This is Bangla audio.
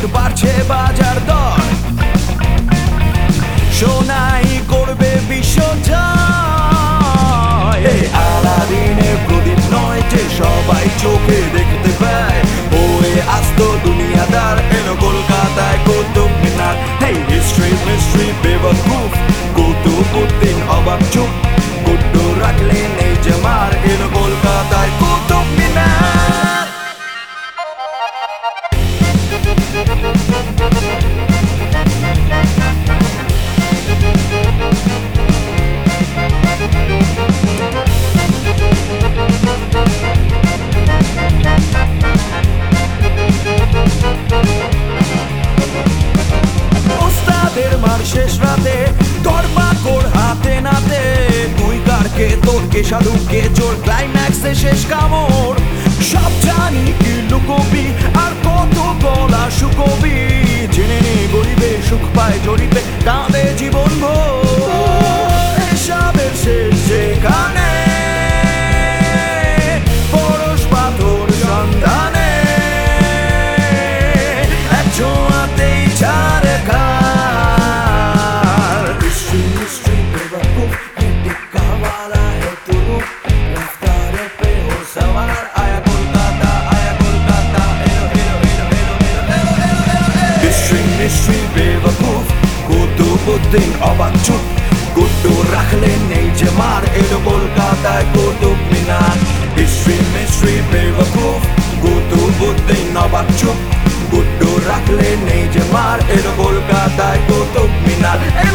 বাড়ছে বাজার দর, সোনাই করবে বিশ্বজয়। এই আলাদিনের প্রদীপ নয় যে সবাই চোখে দেখতে পায়, ওই আস্ত দুনিয়াদার এলো কলকাতায় Qutub Minar. Hey history mystery বেওয়াকুফ, কুতুবউদ্দিন অবাক চুপ, গুড্ডু রাখলেন এই যে মার, এলো কলকাতায় কুতুব মিনার। শেষ রাতে ধরপাকড় হাতে নাতে, তুই কারকে তোরকে সাধুকে চোর, ক্লাইম্যাক্সে শেষ কামড়। সব জানি কি লুকবি আর কত গলা শুকবি, জেনে নে গরিবে সুখ পায় জড়িবে, কাঁদে জীবন ভোর। এসবের শেষ যেখানে পরশ পাথর সন্ধানে, এক ছোঁয়াতেই ছাড়ে খা। হিস্ট্রি বেওয়াকুফ, কুতুবউদ্দিন অবাক চুপ, গুড্ডু রাখলেন এই যে মার, এলো কলকাতায় কুতুব মিনার। হিস্ট্রি মিস্ট্রি বেওয়াকুফ, কুতুবউদ্দিন অবাক চুপ, গুড্ডু রাখলেন এই যে মার, এলো কলকাতায় কুতুব মিনার।